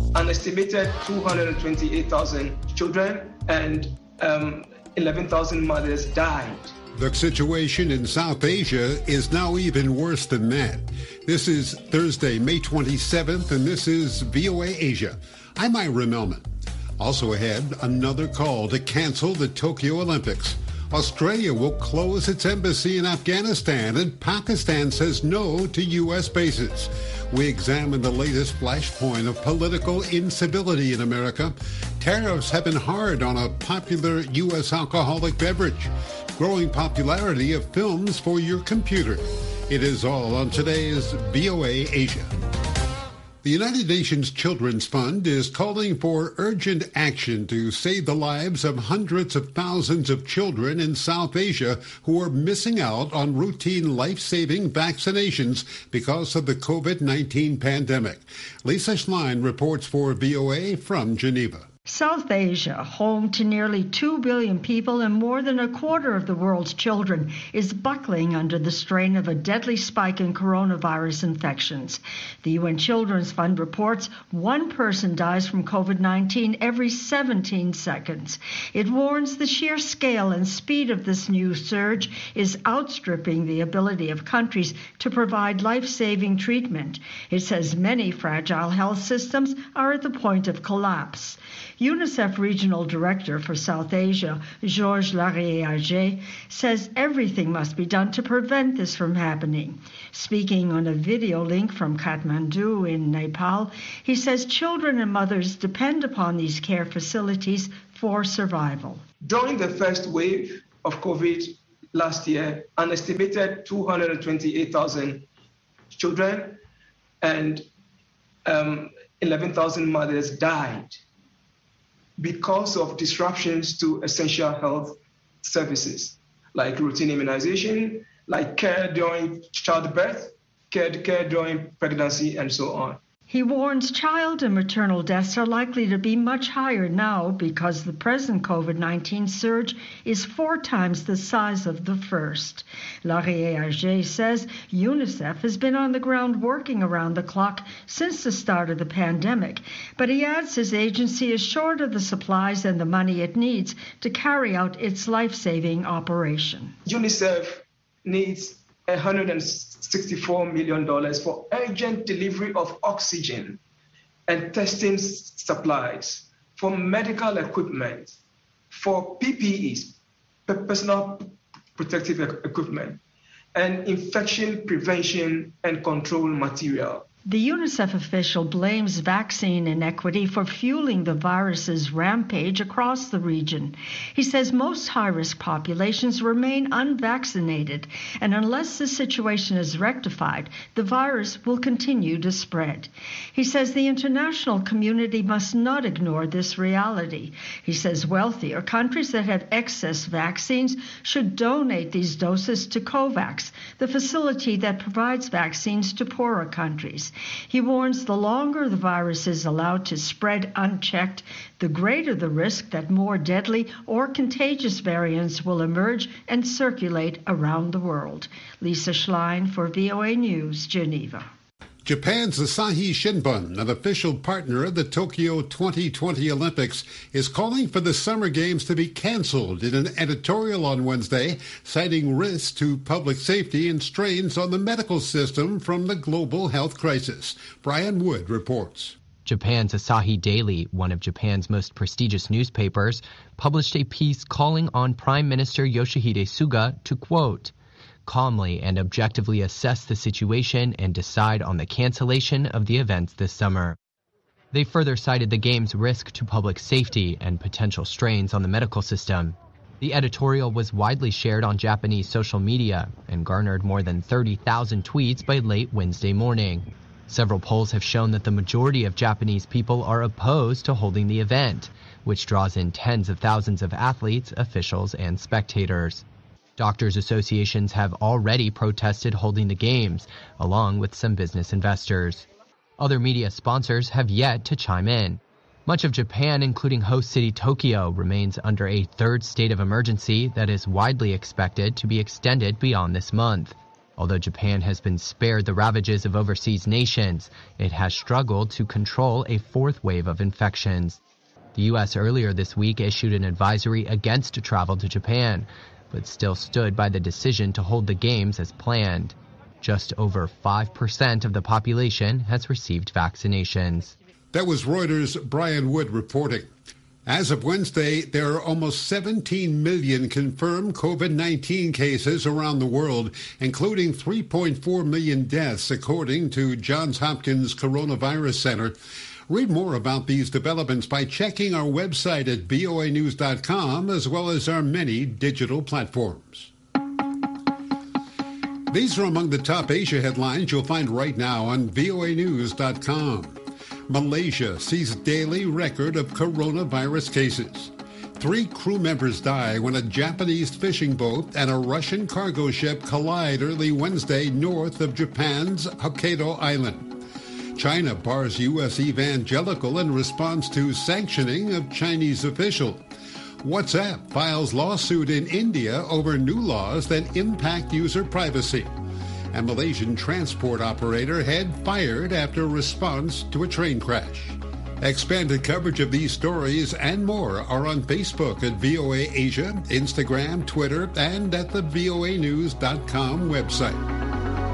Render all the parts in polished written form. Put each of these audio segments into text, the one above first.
an estimated 228,000 children and 11,000 mothers died. The situation in South Asia is now even worse than that. This is Thursday, May 27th, and this is VOA Asia. I'm Ira Melman. Also ahead, another call to cancel the Tokyo Olympics. Australia will close its embassy in Afghanistan, and Pakistan says no to U.S. bases. We examine the latest flashpoint of political incivility in America. Tariffs have been hard on a popular U.S. alcoholic beverage. Growing popularity of films for your computer. It is all on today's VOA Asia. The United Nations Children's Fund is calling for urgent action to save the lives of hundreds of thousands of children in South Asia who are missing out on routine life-saving vaccinations because of the COVID-19 pandemic. Lisa Schlein reports for VOA from Geneva. South Asia, home to nearly 2 billion people and more than a quarter of the world's children, is buckling under the strain of a deadly spike in coronavirus infections. The UN Children's Fund reports one person dies from COVID-19 every 17 seconds. It warns the sheer scale and speed of this new surge is outstripping the ability of countries to provide life-saving treatment. It says many fragile health systems are at the point of collapse. UNICEF Regional Director for South Asia, Georges Larrier-Ager, says everything must be done to prevent this from happening. Speaking on a video link from Kathmandu in Nepal, he says children and mothers depend upon these care facilities for survival. During the first wave of COVID last year, an estimated 228,000 children and 11,000 mothers died because of disruptions to essential health services, like routine immunization, like care during childbirth, care during pregnancy, and so on. He warns child and maternal deaths are likely to be much higher now because the present COVID-19 surge is 4 times the size of the first. Larrier-Ager says UNICEF has been on the ground working around the clock since the start of the pandemic, but he adds his agency is short of the supplies and the money it needs to carry out its life-saving operation. UNICEF needs $164 million for urgent delivery of oxygen and testing supplies, for medical equipment, for PPEs, personal protective equipment, and infection prevention and control material. The UNICEF official blames vaccine inequity for fueling the virus's rampage across the region. He says most high-risk populations remain unvaccinated, and unless the situation is rectified, the virus will continue to spread. He says the international community must not ignore this reality. He says wealthier countries that have excess vaccines should donate these doses to COVAX, the facility that provides vaccines to poorer countries. He warns the longer the virus is allowed to spread unchecked, the greater the risk that more deadly or contagious variants will emerge and circulate around the world. Lisa Schlein for VOA News, Geneva. Japan's Asahi Shimbun, an official partner of the Tokyo 2020 Olympics, is calling for the Summer Games to be canceled in an editorial on Wednesday, citing risks to public safety and strains on the medical system from the global health crisis. Brian Wood reports. Japan's Asahi Daily, one of Japan's most prestigious newspapers, published a piece calling on Prime Minister Yoshihide Suga to, quote, calmly and objectively assess the situation and decide on the cancellation of the events this summer. They further cited the game's risk to public safety and potential strains on the medical system. The editorial was widely shared on Japanese social media and garnered more than 30,000 tweets by late Wednesday morning. Several polls have shown that the majority of Japanese people are opposed to holding the event, which draws in tens of thousands of athletes, officials, and spectators. Doctors' associations have already protested holding the games, along with some business investors. Other media sponsors have yet to chime in. Much of Japan, including host city Tokyo, remains under a third state of emergency that is widely expected to be extended beyond this month. Although Japan has been spared the ravages of overseas nations, it has struggled to control a fourth wave of infections. The U.S. earlier this week issued an advisory against travel to Japan, but still stood by the decision to hold the games as planned. Just over 5% of the population has received vaccinations. That was Reuters' Brian Wood reporting. As of Wednesday, there are almost 17 million confirmed COVID-19 cases around the world, including 3.4 million deaths, according to Johns Hopkins Coronavirus Center. Read more about these developments by checking our website at voanews.com, as well as our many digital platforms. These are among the top Asia headlines you'll find right now on voanews.com. Malaysia sees daily record of coronavirus cases. 3 crew members die when a Japanese fishing boat and a Russian cargo ship collide early Wednesday north of Japan's Hokkaido Island. China bars U.S. evangelical in response to sanctioning of Chinese official. WhatsApp files lawsuit in India over new laws that impact user privacy. And Malaysian transport operator head fired after response to a train crash. Expanded coverage of these stories and more are on Facebook at VOA Asia, Instagram, Twitter, and at the voanews.com website.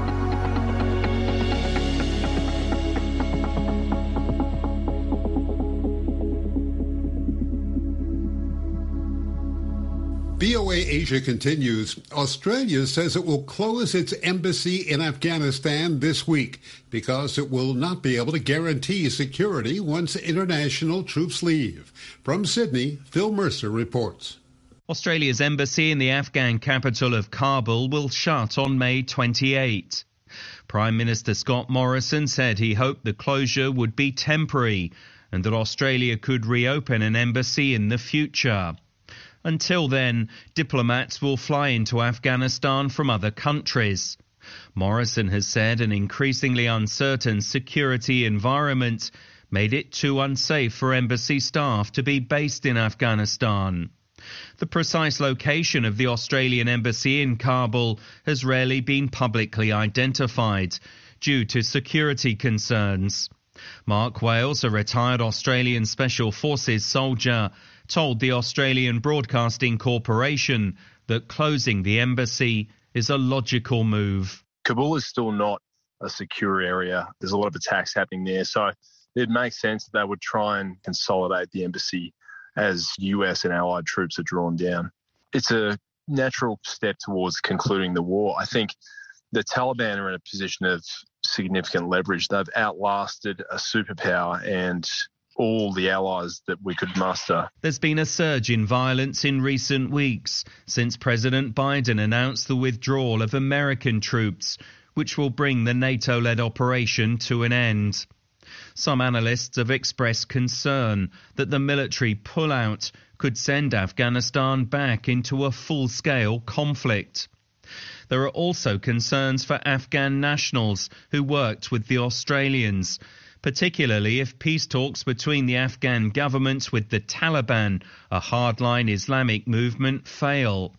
VOA Asia continues. Australia says it will close its embassy in Afghanistan this week because it will not be able to guarantee security once international troops leave. From Sydney, Phil Mercer reports. Australia's embassy in the Afghan capital of Kabul will shut on May 28. Prime Minister Scott Morrison said he hoped the closure would be temporary and that Australia could reopen an embassy in the future. Until then, diplomats will fly into Afghanistan from other countries. Morrison has said an increasingly uncertain security environment made it too unsafe for embassy staff to be based in Afghanistan. The precise location of the Australian embassy in Kabul has rarely been publicly identified due to security concerns. Mark Wales, a retired Australian Special Forces soldier, told the Australian Broadcasting Corporation that closing the embassy is a logical move. Kabul is still not a secure area. There's a lot of attacks happening there, so it makes sense that they would try and consolidate the embassy as US and allied troops are drawn down. It's a natural step towards concluding the war. I think the Taliban are in a position of significant leverage. They've outlasted a superpower and all the allies that we could muster. There's been a surge in violence in recent weeks since President Biden announced the withdrawal of American troops, which will bring the NATO-led operation to an end. Some analysts have expressed concern that the military pullout could send Afghanistan back into a full-scale conflict. There are also concerns for Afghan nationals who worked with the Australians, particularly if peace talks between the Afghan government with the Taliban, a hardline Islamic movement, fail.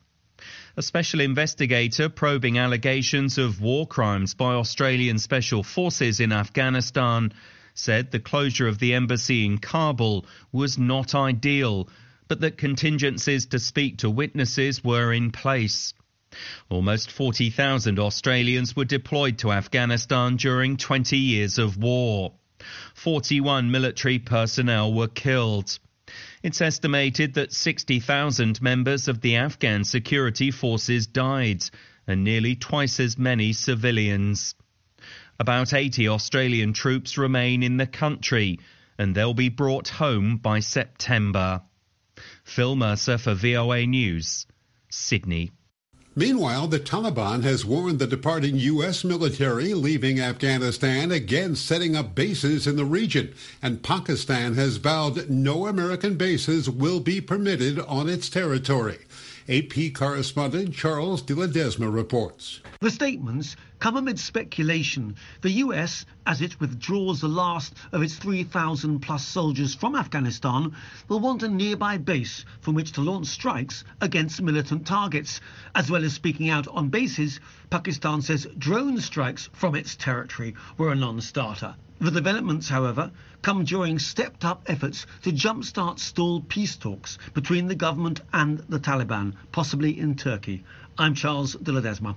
A special investigator probing allegations of war crimes by Australian Special Forces in Afghanistan said the closure of the embassy in Kabul was not ideal, but that contingencies to speak to witnesses were in place. Almost 40,000 Australians were deployed to Afghanistan during 20 years of war. 41 military personnel were killed. It's estimated that 60,000 members of the Afghan security forces died, and nearly twice as many civilians. About 80 Australian troops remain in the country, and they'll be brought home by September. Phil Mercer for VOA News, Sydney. Meanwhile, the Taliban has warned the departing U.S. military leaving Afghanistan against setting up bases in the region, and Pakistan has vowed no American bases will be permitted on its territory. AP correspondent Charles de Ledesma reports. The statements come amid speculation the US, as it withdraws the last of its 3,000-plus soldiers from Afghanistan, will want a nearby base from which to launch strikes against militant targets. As well as speaking out on bases, Pakistan says drone strikes from its territory were a non-starter. The developments, however, come during stepped-up efforts to jumpstart stalled peace talks between the government and the Taliban, possibly in Turkey. I'm Charles de Ledesma.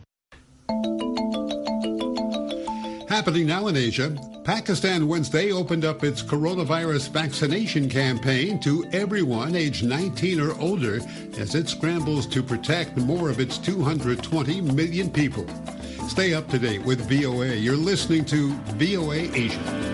Happening now in Asia, Pakistan Wednesday opened up its coronavirus vaccination campaign to everyone aged 19 or older as it scrambles to protect more of its 220 million people. Stay up to date with VOA. You're listening to VOA Asia.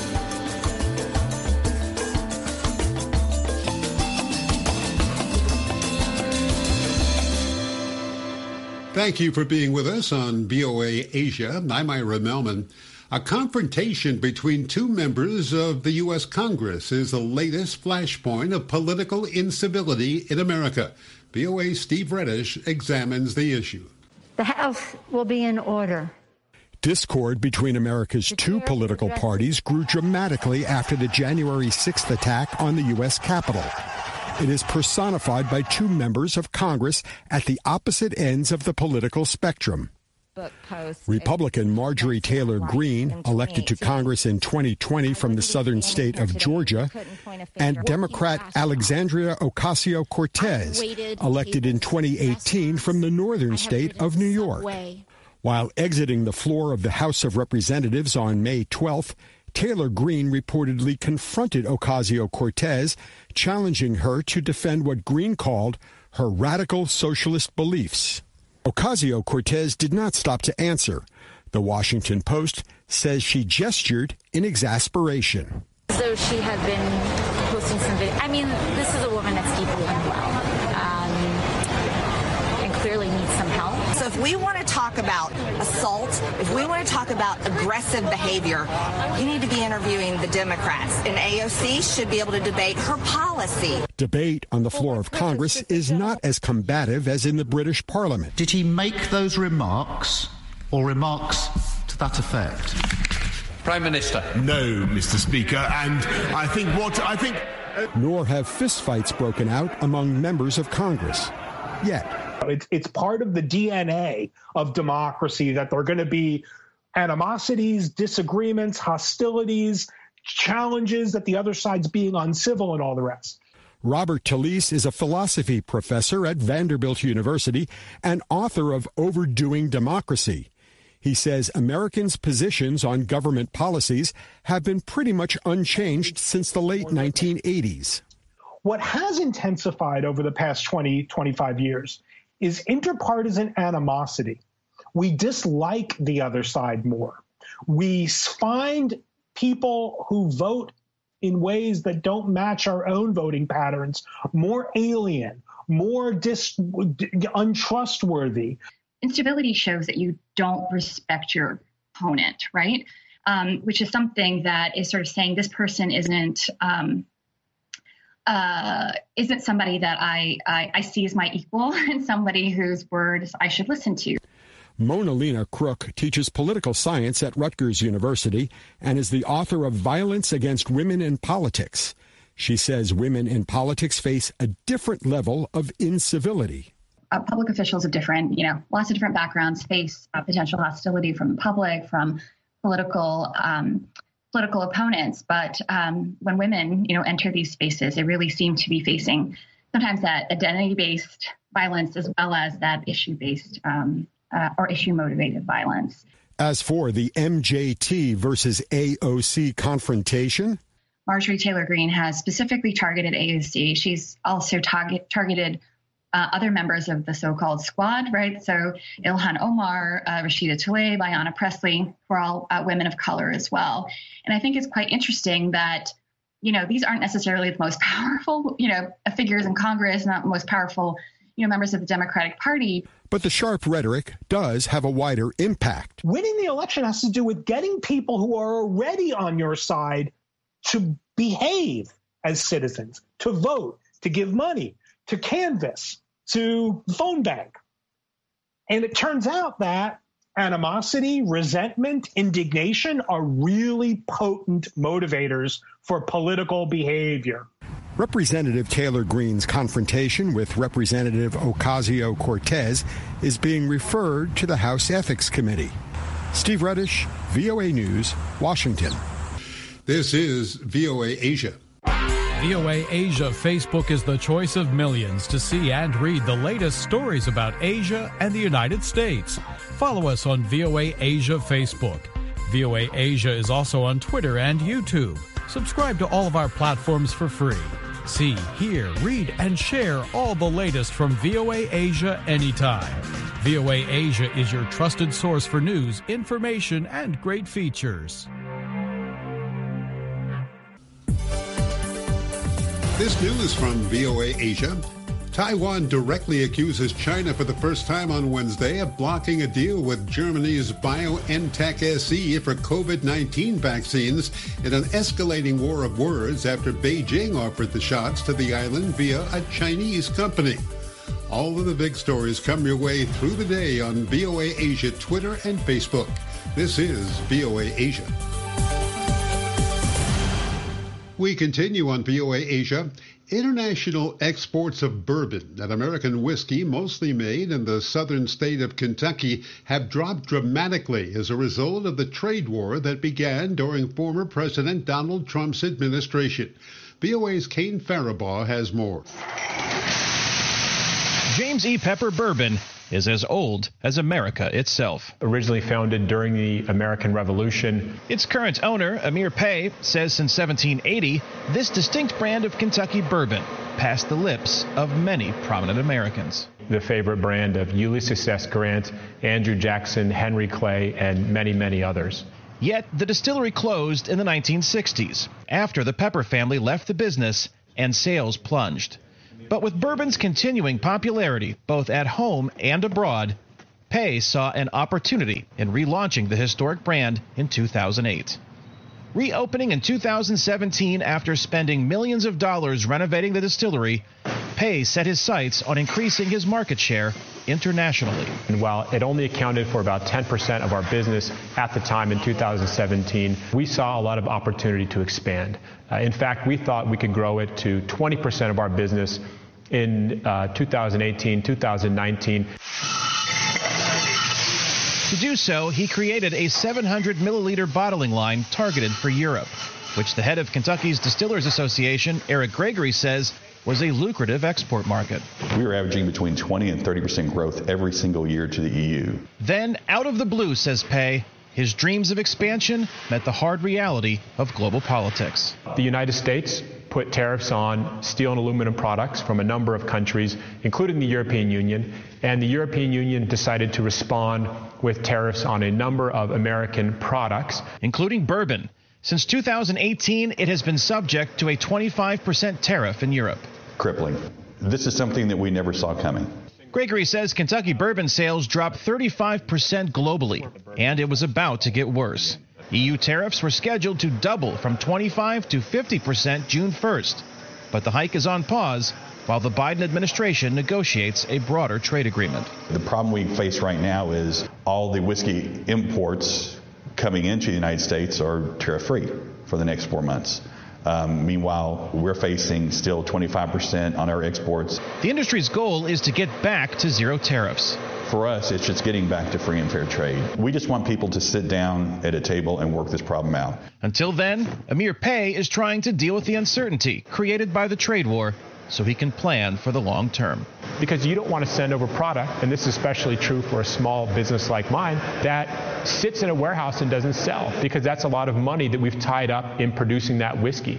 Thank you for being with us on VOA Asia. I'm Ira Melman. A confrontation between two members of the U.S. Congress is the latest flashpoint of political incivility in America. VOA's Steve Reddish examines the issue. The House will be in order. Discord between America's two political parties grew dramatically after the January 6th attack on the U.S. Capitol. It is personified by two members of Congress at the opposite ends of the political spectrum. Republican Marjorie Taylor Greene, elected to Congress in 2020 from the southern state of Georgia, and Democrat Alexandria Ocasio-Cortez, elected in 2018 from the northern state of New York. While exiting the floor of the House of Representatives on May 12th, Taylor Greene reportedly confronted Ocasio-Cortez, challenging her to defend what Greene called her radical socialist beliefs. Ocasio-Cortez did not stop to answer. The Washington Post says she gestured in exasperation. So she had been posting some videos. I mean, this is a woman that's deeply unwell and clearly needs some help. So if we want to talk about assault, if we want to talk about aggressive behavior, you need to be interviewing the Democrats. And AOC should be able to debate her policy. Debate on the floor of Congress is not as combative as in the British Parliament. Did he make those remarks or remarks to that effect? Prime Minister. No, Mr. Speaker, and I think Nor have fistfights broken out among members of Congress yet. It's part of the DNA of democracy that there are going to be animosities, disagreements, hostilities, challenges, that the other side's being uncivil and all the rest. Robert Talisse is a philosophy professor at Vanderbilt University and author of Overdoing Democracy. He says Americans' positions on government policies have been pretty much unchanged since the late 1980s. What has intensified over the past 20, 25 years is interpartisan animosity. We dislike the other side more. We find people who vote in ways that don't match our own voting patterns more alien, more untrustworthy. Instability shows that you don't respect your opponent, right? Which is something that is sort of saying this person isn't somebody that I see as my equal and somebody whose words I should listen to. Mona Lena Crook teaches political science at Rutgers University and is the author of Violence Against Women in Politics. She says women in politics face a different level of incivility. Public officials of different, lots of different backgrounds face potential hostility from the public, from political opponents. But when women, enter these spaces, they really seem to be facing sometimes that identity-based violence as well as that issue-based or issue-motivated violence. As for the MJT versus AOC confrontation, Marjorie Taylor Greene has specifically targeted AOC. She's also targeted other members of the so-called squad, right? So Ilhan Omar, Rashida Tlaib, Ayanna Pressley, who are all women of color as well. And I think it's quite interesting that, these aren't necessarily the most powerful, figures in Congress, not the most powerful, members of the Democratic Party. But the sharp rhetoric does have a wider impact. Winning the election has to do with getting people who are already on your side to behave as citizens, to vote, to give money, to canvass. to the phone bank. And it turns out that animosity, resentment, indignation are really potent motivators for political behavior. Representative Taylor Greene's confrontation with Representative Ocasio-Cortez is being referred to the House Ethics Committee. Steve Reddish, VOA News, Washington. This is VOA Asia. VOA Asia Facebook is the choice of millions to see and read the latest stories about Asia and the United States. Follow us on VOA Asia Facebook. VOA Asia is also on Twitter and YouTube. Subscribe to all of our platforms for free. See, hear, read, and share all the latest from VOA Asia anytime. VOA Asia is your trusted source for news, information, and great features. This news from VOA Asia. Taiwan directly accuses China for the first time on Wednesday of blocking a deal with Germany's BioNTech SE for COVID-19 vaccines in an escalating war of words after Beijing offered the shots to the island via a Chinese company. All of the big stories come your way through the day on VOA Asia Twitter and Facebook. This is VOA Asia. We continue on VOA Asia. International exports of bourbon, an American whiskey mostly made in the southern state of Kentucky, have dropped dramatically as a result of the trade war that began during former President Donald Trump's administration. VOA's Kane Faribaugh has more. James E. Pepper Bourbon is as old as America itself. Originally founded during the American Revolution. Its current owner, Amir Pei, says since 1780, this distinct brand of Kentucky bourbon passed the lips of many prominent Americans. The favorite brand of Ulysses S. Grant, Andrew Jackson, Henry Clay, and many, many others. Yet the distillery closed in the 1960s, after the Pepper family left the business and sales plunged. But with bourbon's continuing popularity, both at home and abroad, Pei saw an opportunity in relaunching the historic brand in 2008. Reopening in 2017 after spending millions of dollars renovating the distillery, Pei set his sights on increasing his market share internationally. And while it only accounted for about 10% of our business at the time in 2017, we saw a lot of opportunity to expand. In fact, we thought we could grow it to 20% of our business in 2018, 2019. To do so, he created a 700-milliliter bottling line targeted for Europe, which the head of Kentucky's Distillers Association, Eric Gregory, says was a lucrative export market. We were averaging between 20 and 30% growth every single year to the EU. Then, out of the blue, says Pei, his dreams of expansion met the hard reality of global politics. The United States put tariffs on steel and aluminum products from a number of countries, including the European Union, and the European Union decided to respond with tariffs on a number of American products, including bourbon. Since 2018, it has been subject to a 25% tariff in Europe. Crippling. This is something that we never saw coming. Gregory says Kentucky bourbon sales dropped 35% globally, and it was about to get worse. EU tariffs were scheduled to double from 25 to 50% June 1st, but the hike is on pause while the Biden administration negotiates a broader trade agreement. The problem we face right now is all the whiskey imports coming into the United States are tariff-free for the next 4 months. Meanwhile, we're facing still 25% on our exports. The industry's goal is to get back to zero tariffs. For us, it's just getting back to free and fair trade. We just want people to sit down at a table and work this problem out. Until then, Amir Pei is trying to deal with the uncertainty created by the trade war so he can plan for the long term. Because you don't want to send over product, and this is especially true for a small business like mine, that sits in a warehouse and doesn't sell, because that's a lot of money that we've tied up in producing that whiskey.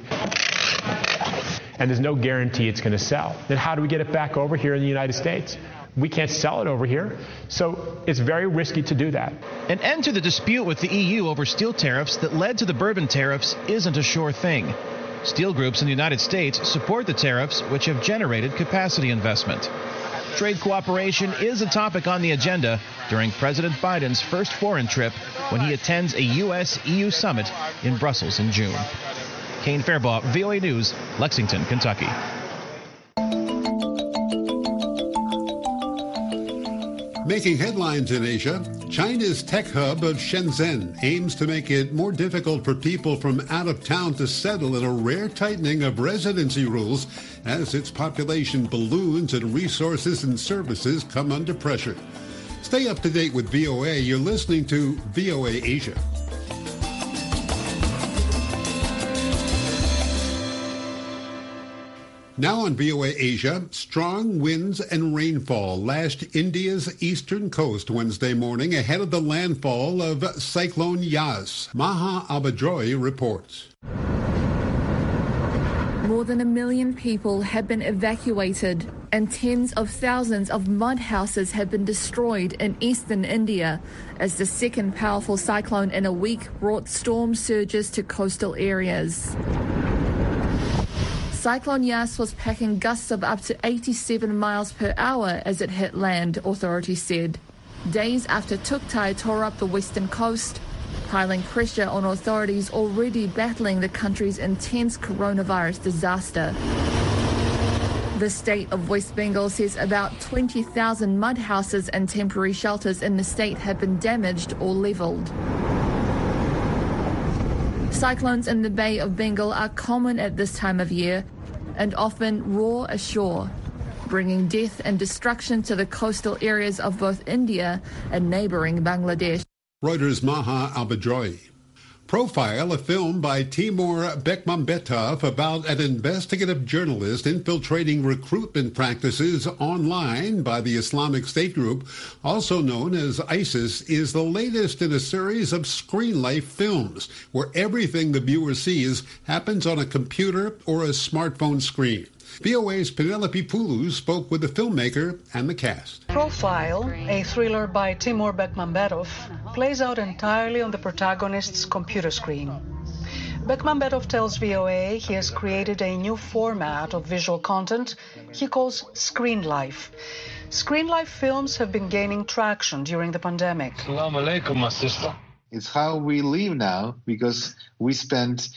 And there's no guarantee it's going to sell. Then how do we get it back over here in the United States? We can't sell it over here, so it's very risky to do that. An end to the dispute with the EU over steel tariffs that led to the bourbon tariffs isn't a sure thing. Steel groups in the United States support the tariffs, which have generated capacity investment. Trade cooperation is a topic on the agenda during President Biden's first foreign trip when he attends a U.S.-EU summit in Brussels in June. Kane Faribaugh, VOA News, Lexington, Kentucky. Making headlines in Asia, China's tech hub of Shenzhen aims to make it more difficult for people from out of town to settle in a rare tightening of residency rules as its population balloons and resources and services come under pressure. Stay up to date with VOA. You're listening to VOA Asia. Now on VOA Asia, strong winds and rainfall lashed India's eastern coast Wednesday morning ahead of the landfall of Cyclone Yas. Maha Albadroy reports. More than 1 million people have been evacuated and tens of thousands of mud houses have been destroyed in eastern India as the second powerful cyclone in a week brought storm surges to coastal areas. Cyclone Yas was packing gusts of up to 87 miles per hour as it hit land, authorities said. Days after Tuktai tore up the western coast, piling pressure on authorities already battling the country's intense coronavirus disaster. The state of West Bengal says about 20,000 mud houses and temporary shelters in the state have been damaged or levelled. Cyclones in the Bay of Bengal are common at this time of year and often roar ashore, bringing death and destruction to the coastal areas of both India and neighbouring Bangladesh. Reuters' Maha Albadroy. Profile, a film by Timur Bekmambetov about an investigative journalist infiltrating recruitment practices online by the Islamic State group, also known as ISIS, is the latest in a series of Screen Life films where everything the viewer sees happens on a computer or a smartphone screen. VOA's Penelope Pulu spoke with the filmmaker and the cast. Profile, a thriller by Timur Bekmambetov, plays out entirely on the protagonist's computer screen. Bekmambetov tells VOA he has created a new format of visual content he calls Screen Life. Screen Life films have been gaining traction during the pandemic. Assalamu alaikum, my sister. It's how we live now because we spend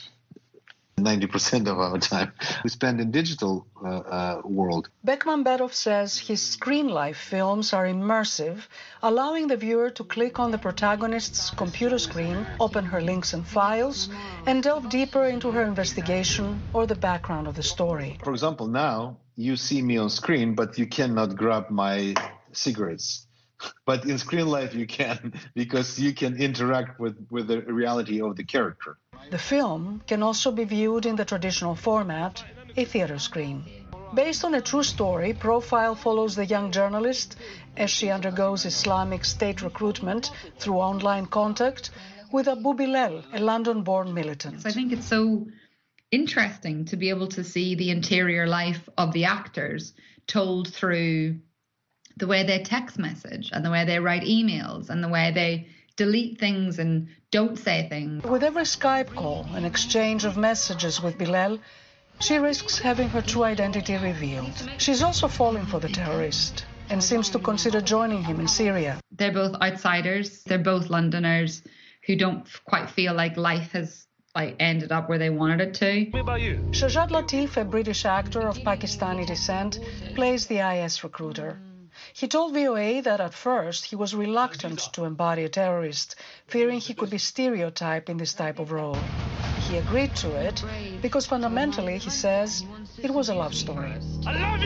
90% of our time we spend in digital world. Bekmambetov says his Screen Life films are immersive, allowing the viewer to click on the protagonist's computer screen, open her links and files, and delve deeper into her investigation or the background of the story. For example, now you see me on screen, but you cannot grab my cigarettes. But in Screen Life you can, because you can interact with the reality of the character. The film can also be viewed in the traditional format, a theater screen. Based on a true story, Profile follows the young journalist as she undergoes Islamic State recruitment through online contact with Abu Bilal, a London-born militant. I think it's so interesting to be able to see the interior life of the actors told through the way they text message and the way they write emails and the way they delete things and don't say things. With every Skype call and exchange of messages with Bilal, she risks having her true identity revealed. She's also falling for the terrorist and seems to consider joining him in Syria. They're both outsiders. They're both Londoners who don't quite feel like life has ended up where they wanted it to. What about you? Shahzad Latif, a British actor of Pakistani descent, plays the IS recruiter. He told VOA that at first he was reluctant to embody a terrorist, fearing he could be stereotyped in this type of role. He agreed to it because fundamentally, he says, it was a love story. I love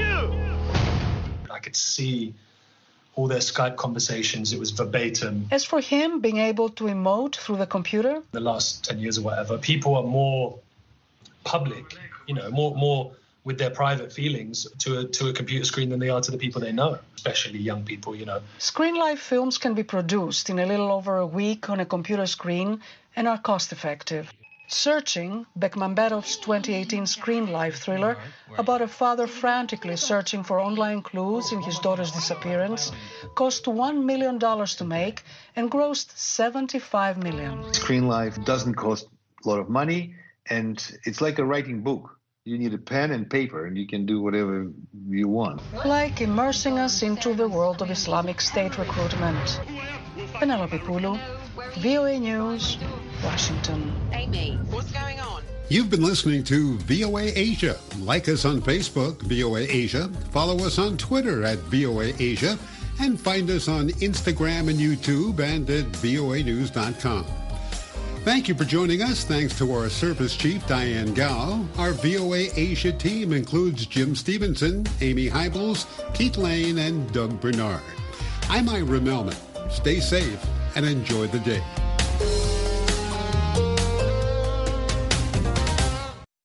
you! I could see all their Skype conversations, it was verbatim. As for him being able to emote through the computer, the last 10 years or whatever, people are more public, more with their private feelings to a computer screen than they are to the people they know, especially young people, Screen Life films can be produced in a little over a week on a computer screen and are cost-effective. Searching, Bekmambetov's 2018 Screen Life thriller about a father frantically searching for online clues in his daughter's disappearance, cost $1 million to make and grossed $75 million. Screen Life doesn't cost a lot of money, and it's like a writing book. You need a pen and paper, and you can do whatever you want. Like immersing us into the world of Islamic State recruitment. Penelope Pulu, VOA News, Washington. Amy, what's going on? You've been listening to VOA Asia. Like us on Facebook, VOA Asia. Follow us on Twitter at VOA Asia. And find us on Instagram and YouTube and at voanews.com. Thank you for joining us. Thanks to our service chief, Diane Gao. Our VOA Asia team includes Jim Stevenson, Amy Hybels, Keith Lane, and Doug Bernard. I'm Ira Melman. Stay safe and enjoy the day.